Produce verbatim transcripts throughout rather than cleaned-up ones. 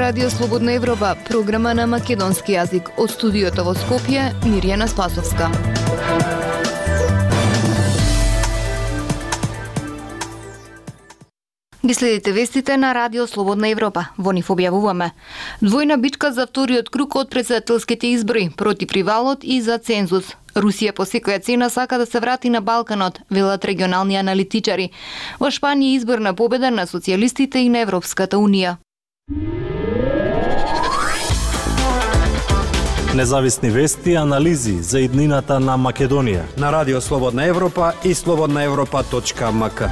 Радио Слободна Европа, програма на македонски јазик. Од студиото во Скопје, Мирјана Спасовска. Ги следите вестите на Радио Слободна Европа. Во нив објавуваме двојна битка за вториот круг од претседателските избори, против ривалот и за цензус. Русија по секоја цена сака да се врати на Балканот, велат регионални аналитичари. Во Шпанија изборна победа на социјалистите и на Европската унија. Независни вести и анализи за иднината на Македонија на Радио Слободна Европа и слободна европа точка ем ка.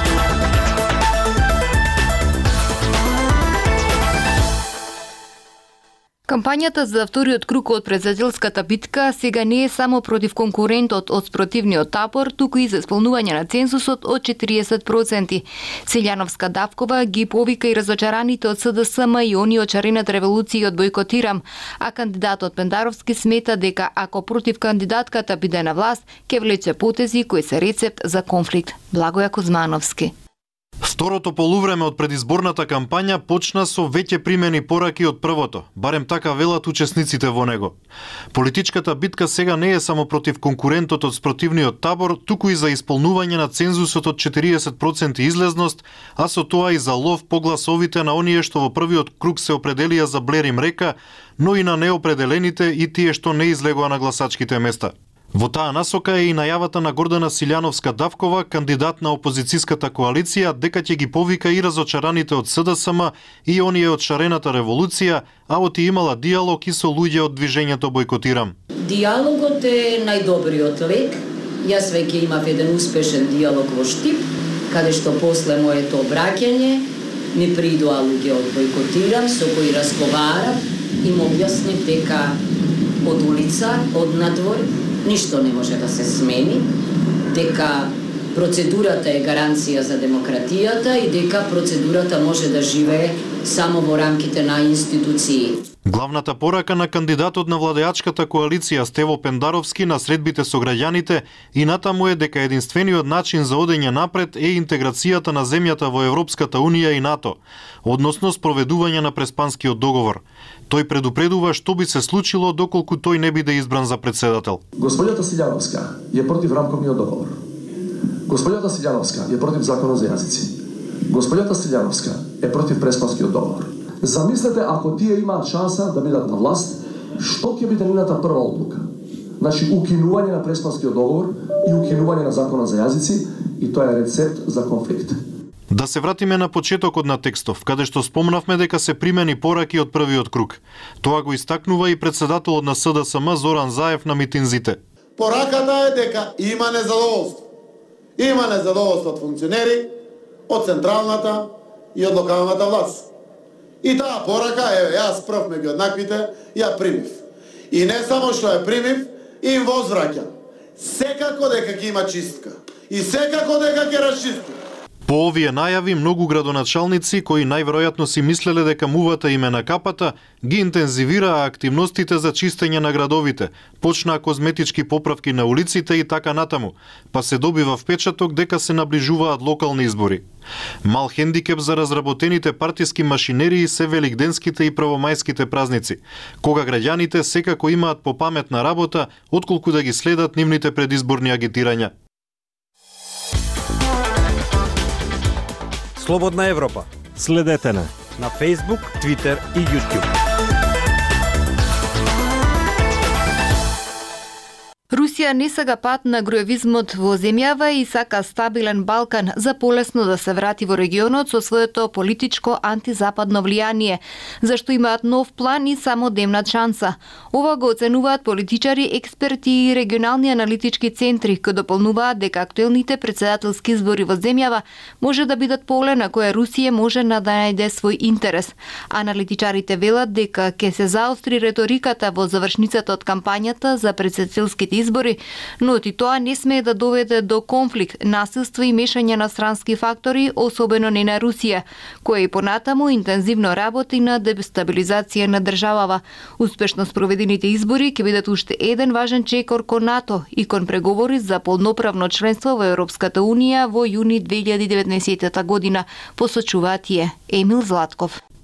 Кампањата за вториот круг од претседателската битка сега не е само против конкурентот од спротивниот табор, туку и за исполнување на цензусот од четириесет проценти. Силјановска Давкова ги повика и разочараните од С Д С М и они од шарената револуција од Бојкотирам, а кандидатот Пендаровски смета дека ако против кандидатката биде на власт, ќе влече потези кои се рецепт за конфликт. Благоја Кузмановски. Второто полувреме од предизборната кампања почна со веќе примени пораки од првото, барем така велат учесниците во него. Политичката битка сега не е само против конкурентот од спротивниот табор, туку и за исполнување на цензусот од четириесет проценти излезност, а со тоа и за лов по гласовите на оние што во првиот круг се определија за Блер и Мрека, но и на неопределените и тие што не излегоа на гласачките места. Во таа насока е и најавата на Гордана Силјановска Давкова, кандидат на опозицијската коалиција, дека ќе ги повика и разочараните од С Д С М и оние од шарената револуција, а оти имала диалог и со луѓе од движењето Бојкотирам. Диалогот е најдобриот лек. Јас веќе имав еден успешен диалог во Штип, каде што после моето обраќање ми придоа луѓе од Бојкотирам со кои разговарав и му објаснив дека од улица, од надвор, ништо не може да се смени, дека процедурата е гаранција за демократијата и дека процедурата може да живее само во рамките на институции. Главната порака на кандидатот на владеачката коалиција Стево Пендаровски на средбите со граѓаните и натаму е дека единствениот начин за одење напред е интеграцијата на земјата во Европската унија и НАТО, односно спроведување на Преспанскиот договор. Тој предупредува што би се случило доколку тој не биде избран за председател. Господјата Силјановска е против рамковниот договор. Господјата Силјановска е против законот за јазици. Господјата Силјановска е против Преспанскиот договор. Замислете ако тие имаат шанса да бидат на власт, што ќе биде нивната прва одлука? Значи укинување на Преспанскиот договор и укинување на законот за јазици, и тоа е рецепт за конфликт. Да се вратиме на почетокот на текстов, каде што спомнавме дека се примени пораки од првиот круг. Тоа го истакнува и председателот на С Д С М Зоран Заев на митинзите. Пораката е дека има незадоволство. Има незадоволство од функционери, од централната и од локалната власт. И таа порака, еве, јас прв меѓу еднаквите, ја примив. И не само што ја примив, им возвраќам. Секако дека ќе има чистка. И секако дека ќе расчисти. По овие најави, многу градоначалници, кои најверојатно си мислеле дека мувата им е на капата, ги интензивираа активностите за чистење на градовите, почнаа козметички поправки на улиците и така натаму, па се добива впечаток дека се наближуваат локални избори. Мал хендикеп за разработените партиски машинерии се великденските и првомајските празници, кога граѓаните секако имаат попаметна работа, отколку да ги следат нивните предизборни агитирања. Слободна Европа. Следете на на Facebook, Twitter и YouTube. Русија не сага пат на гроевизмот во земјава и сака стабилен Балкан за полесно да се врати во регионот со своето политичко антизападно влијание, зашто имаат нов план и само демнат шанса. Ова го оценуваат политичари, експерти и регионални аналитички центри, кои дополнуваат дека актуелните претседателски избори во земјава може да бидат поле на кое Русија може да најде свој интерес. Аналитичарите велат дека ќе се заостри реториката во завршницата од кампањата за претседателските избори, но и тоа не смее да доведе до конфликт, насилство и мешање на странски фактори, особено не на Русија, која и понатаму интензивно работи на дестабилизација на државава. Успешно спроведените избори ќе бидат уште еден важен чекор кон НАТО и кон преговори за полноправно членство во Европската унија во јуни две илјади и деветнаесетта година, посочуваат тие. Емил Златков.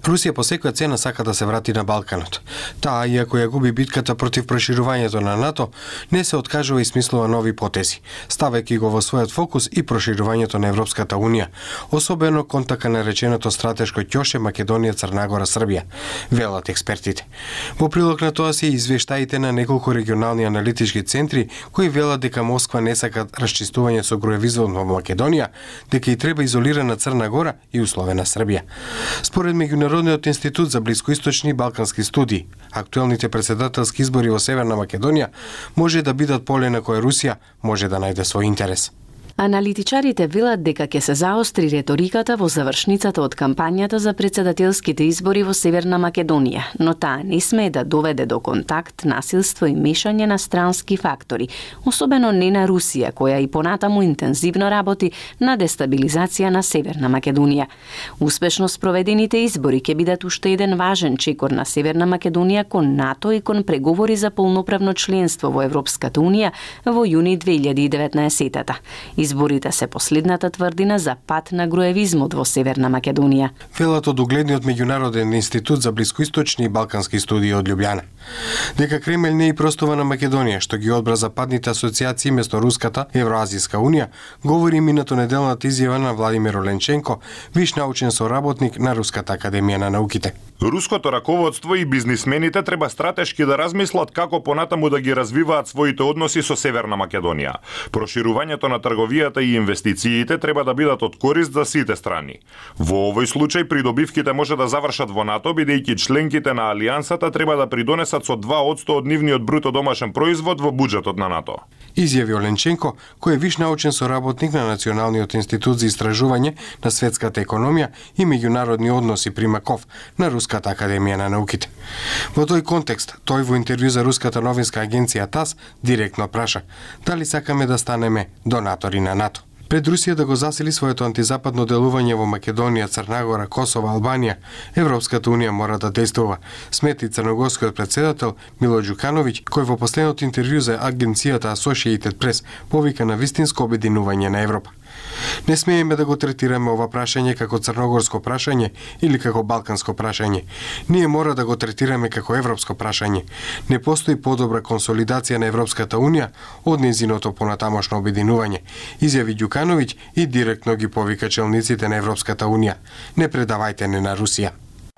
Русија по секоја цена сака да се врати на Балканот. Таа, иако ја губи битката против проширувањето на НАТО, не се откажува и смислува нови потези, ставајќи го во својот фокус и проширувањето на Европската Унија, особено кон така нареченото стратешко ќоше Македонија, Црна Гора, Србија, велат експертите. Во прилог на тоа се извештаите на неколку регионални аналитички центри кои велат дека Москва не сака расчистување со груевизмот во Македонија, дека и треба изолирана Црна Гора и условена Србија. Според Меѓународниот институт за блискоисточни и балкански студии, актуелните претседателски избори во Северна Македонија може да бидат поле на која Русија може да најде свој интерес. Аналитичарите велат дека ќе се заостри реториката во завршницата од кампањата за претседателските избори во Северна Македонија, но таа не смее да доведе до контакт, насилство и мешање на странски фактори, особено не на Русија, која и понатаму интензивно работи на дестабилизација на Северна Македонија. Успешно спроведените избори ќе бидат уште еден важен чекор на Северна Македонија кон НАТО и кон преговори за полноправно членство во Европската Унија во јуни две илјади и деветнаесетта. Изборите се последната тврдина за пат на груевизмот во Северна Македонија. Велат од угледниот Меѓународен институт за блискоисточни и балкански студии од Љубљана. Дека Кремљ не и простува на Македонија, што ги одбра западните асоциации место Руската Евроазијска унија, говори минато неделната изјава на Владимир Оленченко, виш научен соработник на Руската академија на науките. Руското раководство и бизнисмените треба стратешки да размислат како понатаму да ги развиваат своите односи со Северна Македонија. Проширувањето на трговијата и инвестициите треба да бидат од корист за сите страни. Во овој случај придобивките може да завршат во НАТО, бидејќи членките на алијансата треба да придонесат со два одсто од нивниот бруто домашен производ во буџетот на НАТО. Изјави Оленченко, кој е виш научен соработник на Националниот институт за истражување на светската економија и меѓународни односи при МАКОВ на Руската академија на науките. Во тој контекст, тој во интервју за руската новинска агенција ТАСС директно праша дали сакаме да станеме донатори на НАТО. Пред Русија да го засили своето антизападно делување во Македонија, Црна Гора, Косово, Албанија, Европската унија мора да действува, смети црногорскиот претседател Мило Ѓукановиќ, кој во последното интервју за агенцијата Associated Press повика на вистинско обединување на Европа. Не смееме да го третираме ова прашање како црногорско прашање или како балканско прашање. Ние мора да го третираме како европско прашање. Не постои подобра консолидација на Европската унија од нејзиното понатамошно обединување, изјави Ѓукановиќ и директно ги повика челниците на Европската унија. Не предавајте не на Русија.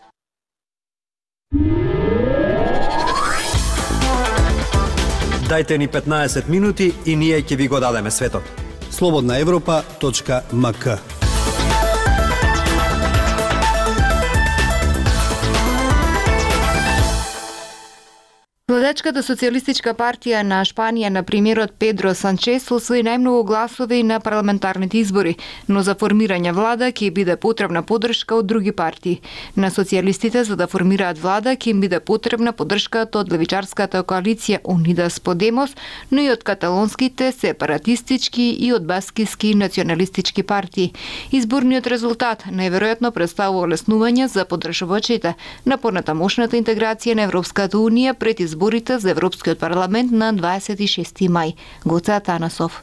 Дајте ни петнаесет минути и ние ќе ви го дадеме светот. слободна европа точка ем ка. Владачката социјалистичка партија на Шпанија на премиерот Педро Санчес освои најмногу гласови на парламентарните избори, но за формирање влада ќе биде потребна поддршка од други партии. На социјалистите за да формираат влада ќе им биде потребна поддршката од левичарската коалиција Unidas Podemos, но и од каталонските сепаратистички и од баскиски националистички партии. Изборниот резултат најверојатно представува олеснување за поддржувачите на понатамошната интеграција на Европската унија пред изборите за Европскиот парламент на дваесет и шести мај. Гоце Атанасов.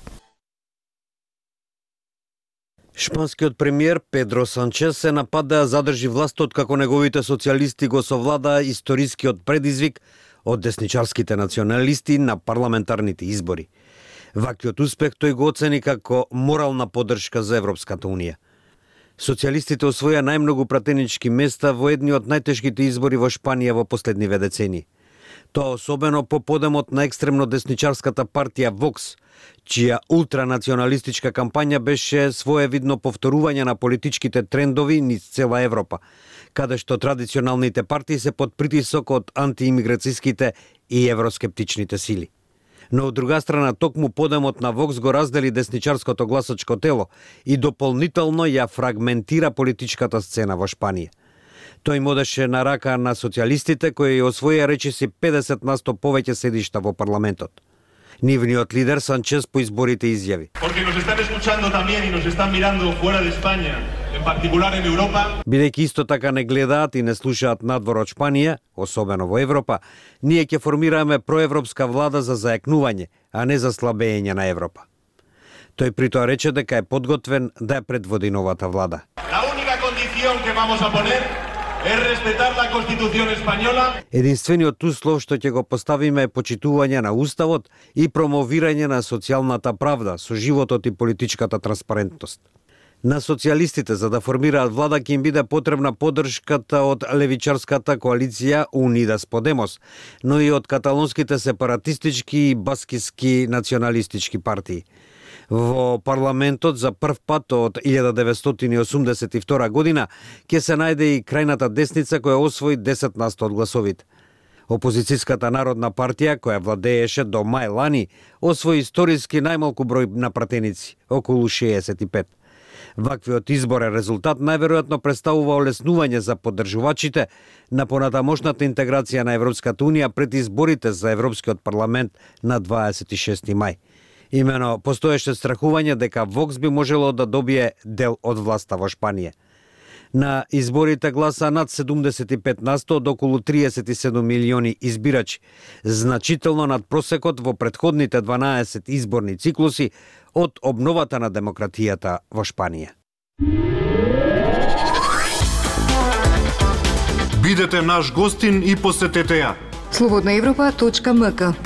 Шпанскиот премиер Педро Санчес се напада да задржи властот како неговите социјалисти го совладаа историскиот предизвик од десничарските националисти на парламентарните избори. Ваквиот успех тој го оцени како морална поддршка за Европската унија. Социјалистите освоја најмногу пратенички места во едни од најтешките избори во Шпанија во последниве децении. Тоа особено по подемот на екстремно десничарската партија Вокс, чија ултранационалистичка кампања беше своевидно повторување на политичките трендови низ цела Европа, каде што традиционалните партии се под притисок од антиимиграцијските и евроскептичните сили. Но од друга страна, токму подемот на Вокс го раздели десничарското гласачко тело и дополнително ја фрагментира политичката сцена во Шпанија. Тој им одеше на рака на социјалистите кои освоја речиси педесет на сто повеќе седишта во парламентот. Нивниот лидер Санчес по изборите изјави: бидејќи исто така не гледаат и не слушаат надвор од Шпанија, особено во Европа, ние ќе формираме проевропска влада за заекнување, а не за слабење на Европа. Тој при тоа рече дека е подготвен да ја предводи новата влада. es respetar la Constitución española. Единствениот услов што ќе го поставиме е почитување на уставот и промовирање на социјалната правда со животот и политичката транспарентност. На социјалистите за да формираат влада ќе им биде потребна поддршката од левичарската коалиција Unidas Podemos, но и од каталонските сепаратистички и баскиски националистички партии. Во парламентот за прв пат од илјада деветстотини и осумдесет и втора година ќе се најде и крајната десница која освои десет на сто од гласовите. Опозицијската народна партија, која владееше до мај лани, освои историски најмалку број на пратеници, околу шеесет и пет. Ваквиот изборен резултат најверојатно представува олеснување за поддржувачите на понатамошната интеграција на Европската Унија пред изборите за Европскиот парламент на дваесет и шести мај. Имено постоеше страхување дека Вокс би можело да добие дел од власта во Шпанија. На изборите гласа над седумдесет и пет на сто од околу триесет и седум милиони избирачи, значително над просекот во претходните дванаесет изборни циклуси од обновата на демократијата во Шпанија. Бидете наш гостин и посетете ја. слободна европа точка ем ка.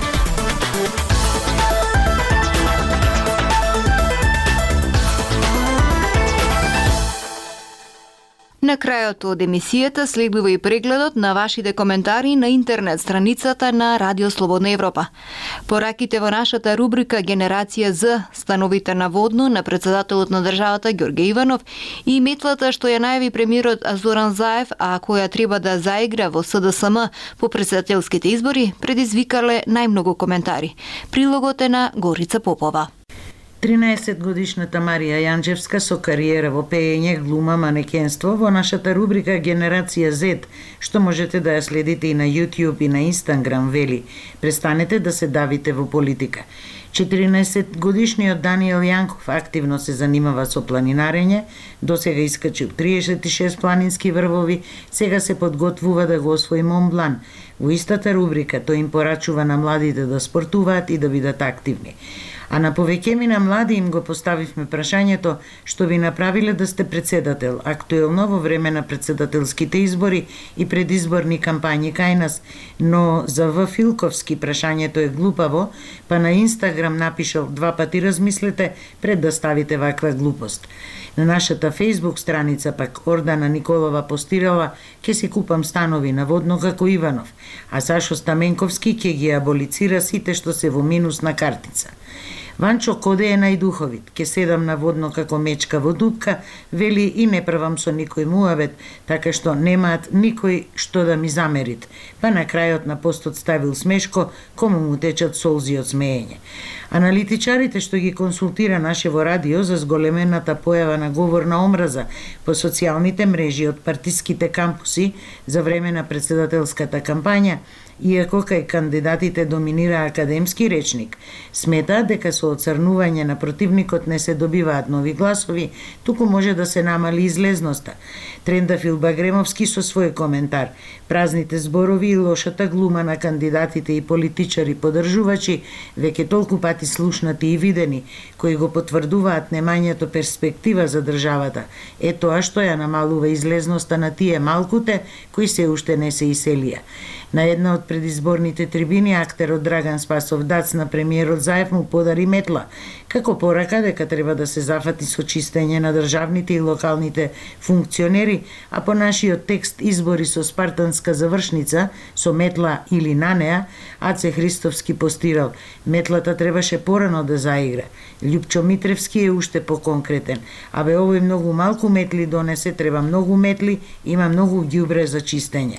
На крајот од емисијата следува и прегледот на вашите коментари на интернет страницата на Радио Слободна Европа. Пораките во нашата рубрика Генерација Z, становите наводно на председателот на државата Ѓорѓе Иванов и метлата што ја најави премиерот Зоран Заев, а која треба да заигра во С Д С М по претседателските избори, предизвикале најмногу коментари. Прилогот е на Горица Попова. тринаесет годишната Марија Јанџевска со кариера во пеење, глума, манекенство во нашата рубрика Генерација Z, што можете да ја следите и на YouTube и на Instagram, вели: престанете да се давите во политика. четиринаесет годишниот Даниел Јанков активно се занимава со планинарење, досега искачил триесет и шест планински врвови, сега се подготвува да го освои Мон Блан. Во истата рубрика тој им порачува на младите да спортуваат и да бидат активни. А на повеќеми на млади им го поставивме прашањето што ви направиле да сте председател, актуелно во време на председателските избори и предизборни кампањи кај нас, но за В. Филковски прашањето е глупаво, па на Инстаграм напишал: два пати размислете пред да ставите ваква глупост. На нашата Фейсбук страница пак Ордана Николова постирала: ке си купам станови наводно како Иванов, а Сашо Стаменковски ќе ги аболицира сите што се во минус на картица. Ванчо Коде е најдуховит, ке седам наводно како мечка во дупка, вели и не првам со никој муавет, така што немаат никој што да ми замерит. Па на крајот на постот ставил смешко, кому му течат солзи од смеење. Аналитичарите што ги консултира наше во радио за зголемената појава на говор на омраза по социјалните мрежи од партиските кампуси за време на председателската кампања, иако кај кандидатите доминира академски речник, сметаат дека со оцрнување на противникот не се добиваат нови гласови, туку може да се намали излезноста. Трендафил Багремовски со свој коментар: празните зборови и лошата глума на кандидатите и политичари поддржувачи, веќе толку пати слушнати и видени, кои го потврдуваат немањето перспектива за државата, е тоа што ја намалува излезноста на тие малкуте кои се уште не се иселија. На една од предизборните трибини актерот Драган Спасов Дац на премиерот Заев му подари метла, како порака дека треба да се зафати со чистење на државните и локалните функционери, а по нашиот текст избори со спартанска завршница, со метла или на неа, Аце Христовски постирал: метлата требаше порано да заигра. Љупчо Митревски е уште поконкретен: абе овој многу малку метли донесе, треба многу метли, има многу ѓубре за чистење.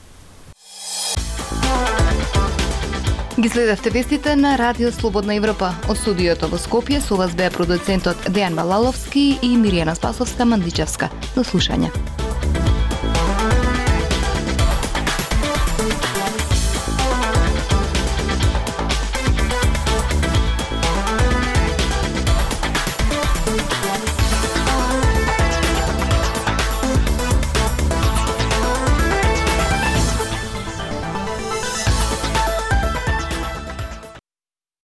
Ги следевте вестите на Радио Слободна Европа. Од студиото во Скопје со вас беа продуцентот Дејан Балаловски и Миријана Спасовска-Мандличевска. До слушање.